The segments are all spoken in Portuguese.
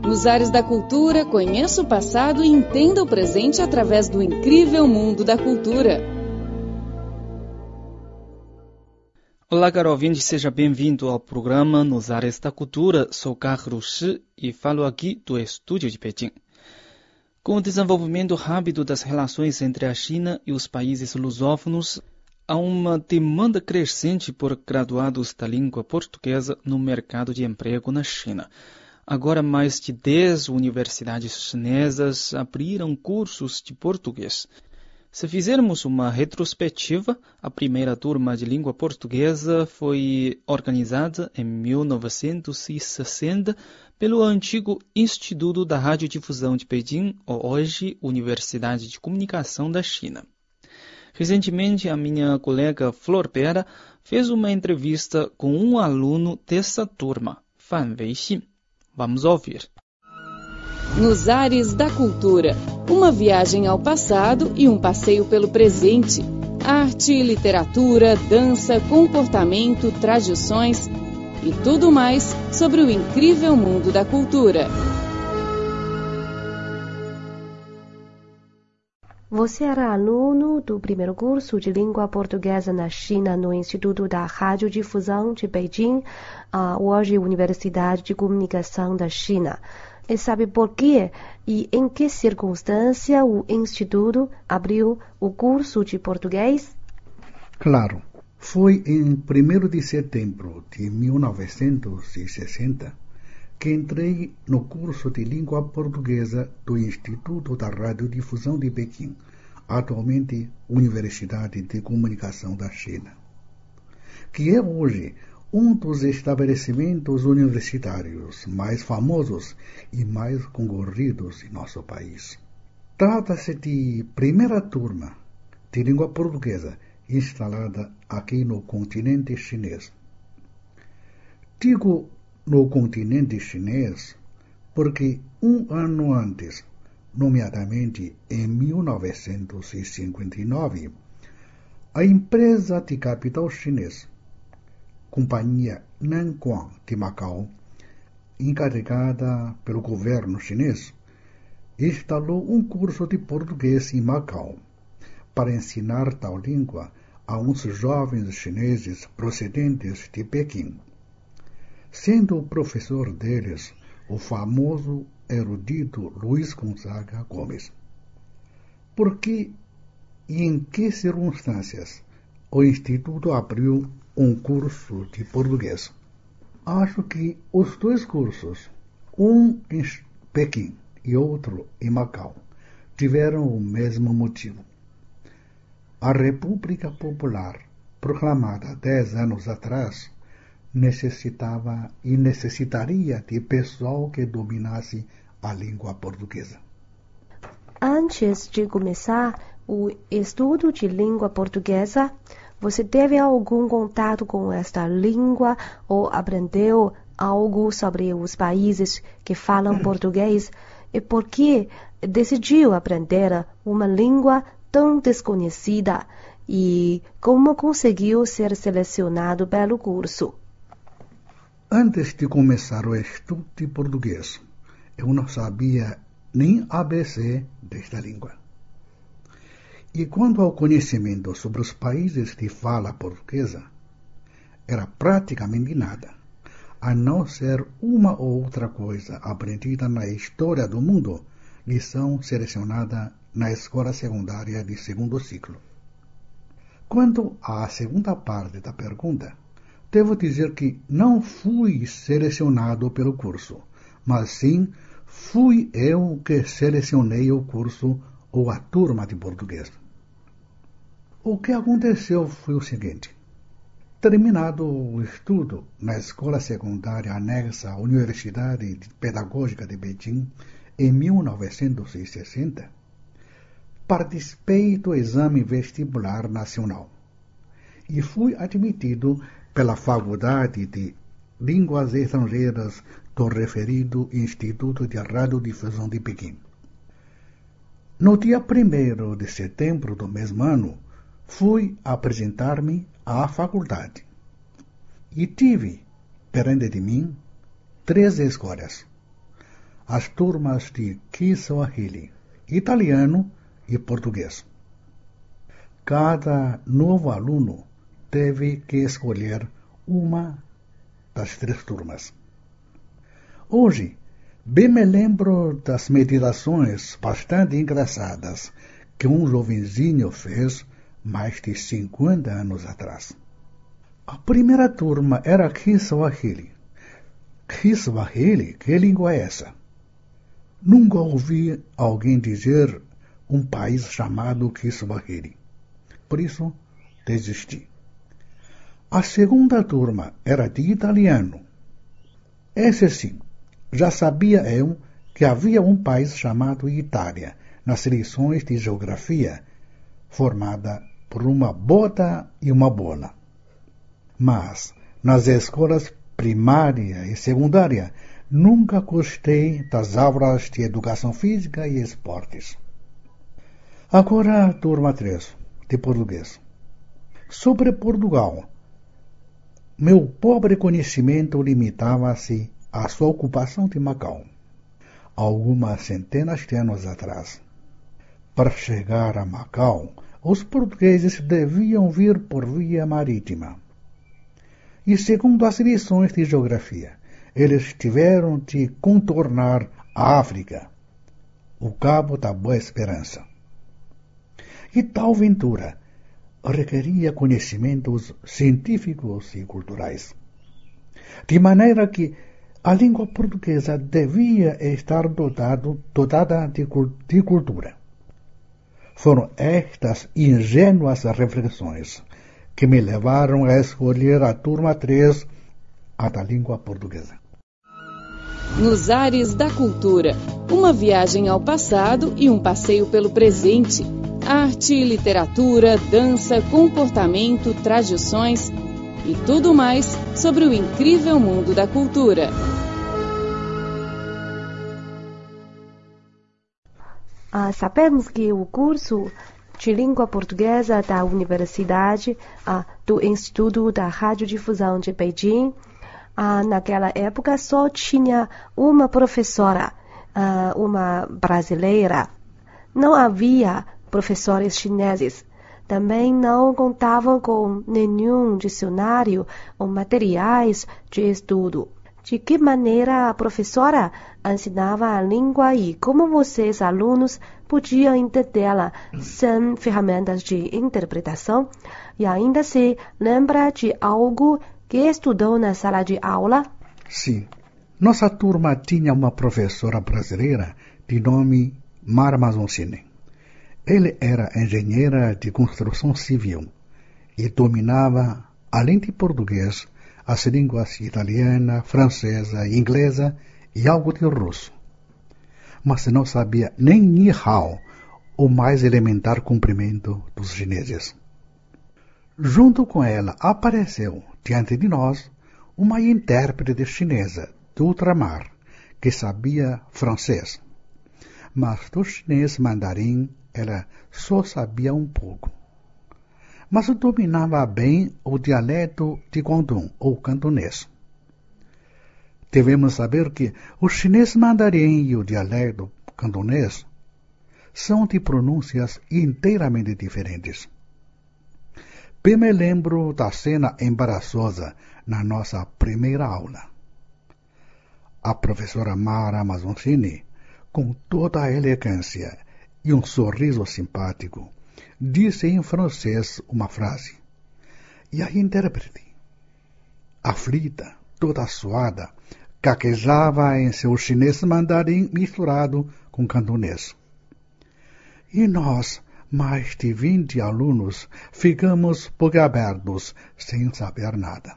Nos ares da cultura, conheça o passado e entenda o presente através do incrível mundo da cultura. Olá, caro ouvinte, seja bem-vindo ao programa Nos Ares da Cultura. Sou Carlos Shi e falo aqui do estúdio de Pequim. Com o desenvolvimento rápido das relações entre a China e os países lusófonos, há uma demanda crescente por graduados da língua portuguesa no mercado de emprego na China. Agora, mais de 10 universidades chinesas abriram cursos de português. Se fizermos uma retrospectiva, a primeira turma de língua portuguesa foi organizada em 1960 pelo antigo Instituto da Radiodifusão de Pequim, ou hoje Universidade de Comunicação da China. Recentemente, a minha colega Flor Pera fez uma entrevista com um aluno dessa turma, Fan Weixin. Vamos ouvir. Nos ares da cultura, uma viagem ao passado e um passeio pelo presente. Arte, literatura, dança, comportamento, tradições e tudo mais sobre o incrível mundo da cultura. Você era aluno do primeiro curso de língua portuguesa na China no Instituto da Radiodifusão de Beijing, hoje Universidade de Comunicação da China. E sabe por quê e em que circunstância o Instituto abriu o curso de português? Claro, foi em 1º de setembro de 1960 que entrei no curso de língua portuguesa do Instituto da Radiodifusão de Pequim, atualmente Universidade de Comunicação da China, que é hoje um dos estabelecimentos universitários mais famosos e mais concorridos em nosso país. Trata-se de primeira turma de língua portuguesa instalada aqui no continente chinês. Digo no continente chinês porque um ano antes, nomeadamente em 1959, a empresa de capital chinês, Companhia Nanquan de Macau, encarregada pelo governo chinês, instalou um curso de português em Macau para ensinar tal língua a uns jovens chineses procedentes de Pequim, sendo o professor deles o famoso erudito Luiz Gonzaga Gomes. Por que e em que circunstâncias o Instituto abriu um curso de português? Acho que os dois cursos, um em Pequim e outro em Macau, tiveram o mesmo motivo. A República Popular, proclamada 10 anos atrás, necessitava e necessitaria de pessoal que dominasse a língua portuguesa. Antes de começar o estudo de língua portuguesa, você teve algum contato com esta língua ou aprendeu algo sobre os países que falam português? E por que decidiu aprender uma língua tão desconhecida? E como conseguiu ser selecionado pelo curso? Antes de começar o estudo de português, eu não sabia nem ABC desta língua. E quanto ao conhecimento sobre os países de fala portuguesa, era praticamente nada, a não ser uma ou outra coisa aprendida na história do mundo, lição selecionada na escola secundária de 2º ciclo. Quanto à segunda parte da pergunta, devo dizer que não fui selecionado pelo curso, mas sim fui eu que selecionei o curso ou a turma de português. O que aconteceu foi o seguinte. Terminado o estudo na escola secundária anexa à Universidade Pedagógica de Beijing, em 1960, participei do exame vestibular nacional e fui admitido pela Faculdade de Línguas Estrangeiras do referido Instituto de Radiodifusão de Pequim. No dia 1º de setembro do mesmo ano, fui apresentar-me à faculdade e tive, perante de mim, 3 escolhas. as turmas de Kiswahili, italiano e português. Cada novo aluno teve que escolher uma das 3 turmas. Hoje, bem me lembro das meditações bastante engraçadas que um jovenzinho fez mais de 50 anos atrás. A primeira turma era Kiswahili. Kiswahili? Que língua é essa? Nunca ouvi alguém dizer um país chamado Kiswahili. Por isso, desisti. A segunda turma era de italiano. Esse sim, já sabia eu que havia um país chamado Itália nas lições de geografia, formada por uma bota e uma bola. Mas, nas escolas primária e secundária, nunca gostei das aulas de educação física e esportes. Agora, turma 3, de português. Sobre Portugal, meu pobre conhecimento limitava-se à sua ocupação de Macau, algumas centenas de anos atrás. Para chegar a Macau, os portugueses deviam vir por via marítima. E segundo as lições de geografia, eles tiveram de contornar a África, o Cabo da Boa Esperança. E tal aventura requeria conhecimentos científicos e culturais, de maneira que a língua portuguesa devia estar dotada de cultura. Foram estas ingênuas reflexões que me levaram a escolher a turma 3, a da língua portuguesa. Nos Ares da Cultura, uma viagem ao passado e um passeio pelo presente. Arte, literatura, dança, comportamento, tradições e tudo mais sobre o incrível mundo da cultura. Sabemos que o curso de língua portuguesa da Universidade do Instituto da Radiodifusão de Beijing, naquela época só tinha uma professora, uma brasileira. Não havia professores chineses. Também não contavam com nenhum dicionário ou materiais de estudo. De que maneira a professora ensinava a língua e como vocês, alunos, podiam entendê-la sem ferramentas de interpretação? E ainda se lembra de algo que estudou na sala de aula? Sim. Nossa turma tinha uma professora brasileira de nome Mara Mazoncini. Ela era engenheira de construção civil e dominava, além de português, as línguas italiana, francesa, inglesa e algo de russo. Mas não sabia nem Ni Hao, o mais elementar cumprimento dos chineses. Junto com ela apareceu, diante de nós, uma intérprete chinesa do ultramar, que sabia francês. Mas do chinês mandarim ela só sabia um pouco. Mas dominava bem o dialeto de Guangdong, ou cantonês. Devemos saber que o chinês mandarim e o dialeto cantonês são de pronúncias inteiramente diferentes. Bem me lembro da cena embaraçosa na nossa primeira aula. A professora Mara Mazoncini, com toda a elegância e um sorriso simpático, disse em francês uma frase. E a intérprete, aflita, toda suada, caquejava em seu chinês mandarim misturado com cantonês. E nós, mais de 20 alunos, ficamos boquiabertos, sem saber nada.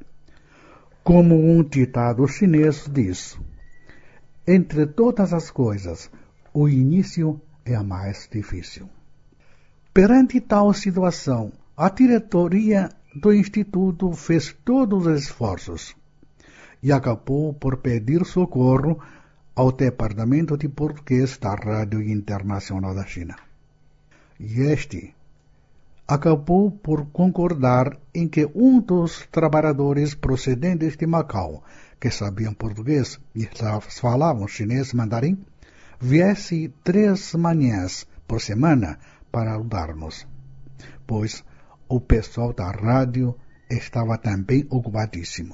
Como um ditado chinês diz, entre todas as coisas, o início é a mais difícil. Perante tal situação, a diretoria do Instituto fez todos os esforços e acabou por pedir socorro ao Departamento de Português da Rádio Internacional da China. E este, acabou por concordar em que um dos trabalhadores procedentes de Macau, que sabiam português e falavam chinês mandarim, viesse 3 manhãs por semana para ajudar-nos, pois o pessoal da rádio estava também ocupadíssimo.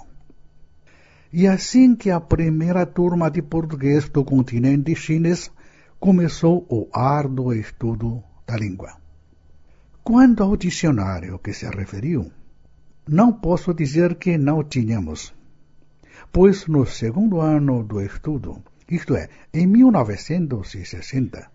E assim que a primeira turma de português do continente chinês começou o árduo estudo da língua. Quanto ao dicionário que se referiu, não posso dizer que não tínhamos, pois no segundo ano do estudo, isto é, em 1960,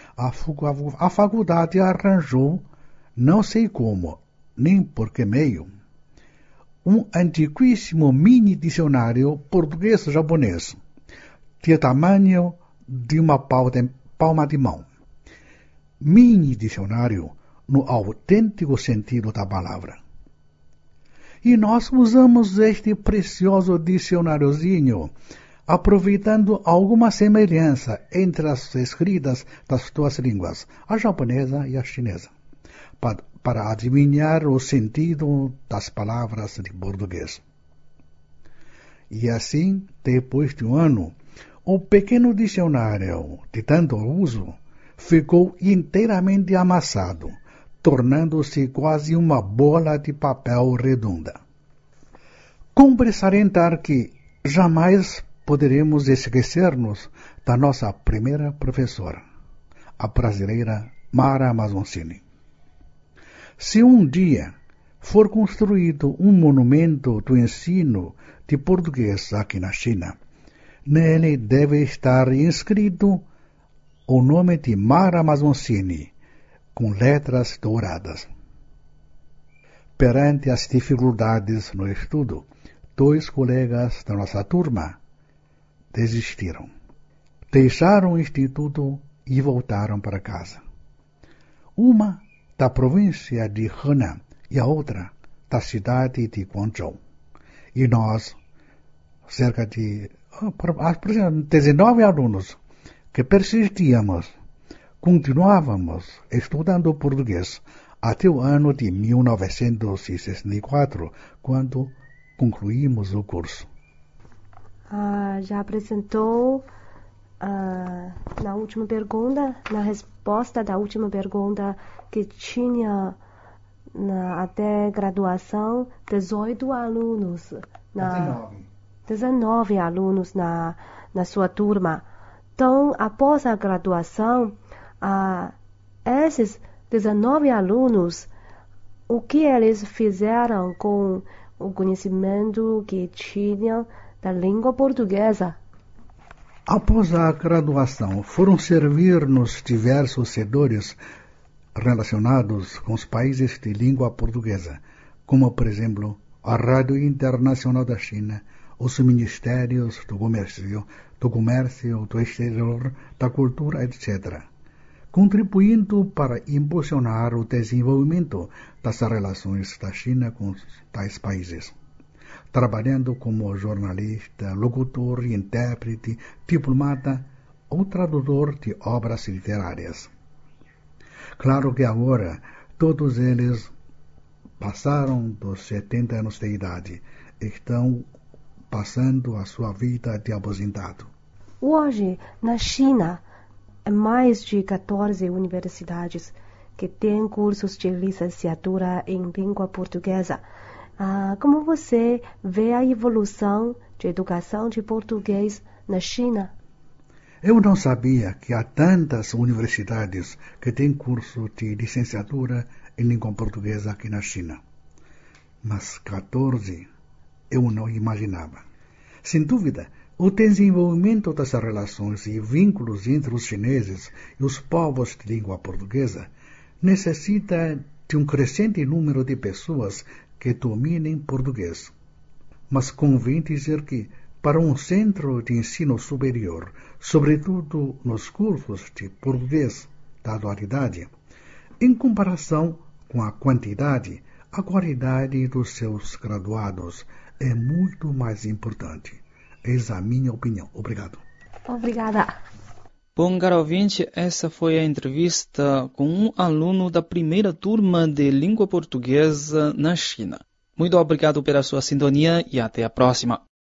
a faculdade arranjou, não sei como, nem por que meio, um antiquíssimo mini dicionário português-japonês, de tamanho de uma palma de mão. Mini dicionário no autêntico sentido da palavra. E nós usamos este precioso dicionáriozinho, aproveitando alguma semelhança entre as escritas das duas línguas, a japonesa e a chinesa, para adivinhar o sentido das palavras de português. E assim, depois de um ano, o pequeno dicionário, de tanto uso, ficou inteiramente amassado, tornando-se quase uma bola de papel redonda. Cumpre salientar que jamais poderemos esquecer-nos da nossa primeira professora, a brasileira Mara Mazoncini. Se um dia for construído um monumento do ensino de português aqui na China, nele deve estar inscrito o nome de Mara Mazoncini, com letras douradas. Perante as dificuldades no estudo, 2 colegas da nossa turma desistiram. Deixaram o instituto e voltaram para casa. Uma da província de Henan e a outra da cidade de Guangzhou. E nós, cerca de 19 alunos, que persistíamos, continuávamos estudando português até o ano de 1964, quando concluímos o curso. Já apresentou na última pergunta, na resposta da última pergunta, que tinha até graduação 18 alunos. 19 alunos na sua turma. Então, após a graduação, esses 19 alunos, o que eles fizeram com o conhecimento que tinham da língua portuguesa? Após a graduação, foram servir nos diversos setores relacionados com os países de língua portuguesa, como, por exemplo, a Rádio Internacional da China, os ministérios do comércio, do exterior, da cultura, etc., contribuindo para impulsionar o desenvolvimento das relações da China com tais países, trabalhando como jornalista, locutor, intérprete, diplomata ou tradutor de obras literárias. Claro que agora todos eles passaram dos 70 anos de idade e estão passando a sua vida de aposentado. Hoje, na China, mais de 14 universidades que têm cursos de licenciatura em língua portuguesa. Como você vê a evolução de educação de português na China? Eu não sabia que há tantas universidades que têm curso de licenciatura em língua portuguesa aqui na China. Mas 14 eu não imaginava. Sem dúvida, o desenvolvimento das relações e vínculos entre os chineses e os povos de língua portuguesa necessita de um crescente número de pessoas que dominem português. Mas convém dizer que, para um centro de ensino superior, sobretudo nos cursos de português da atualidade, em comparação com a quantidade, a qualidade dos seus graduados é muito mais importante. Essa é a minha opinião. Obrigado. Obrigada. Bom, caro ouvinte, essa foi a entrevista com um aluno da primeira turma de língua portuguesa na China. Muito obrigado pela sua sintonia e até a próxima.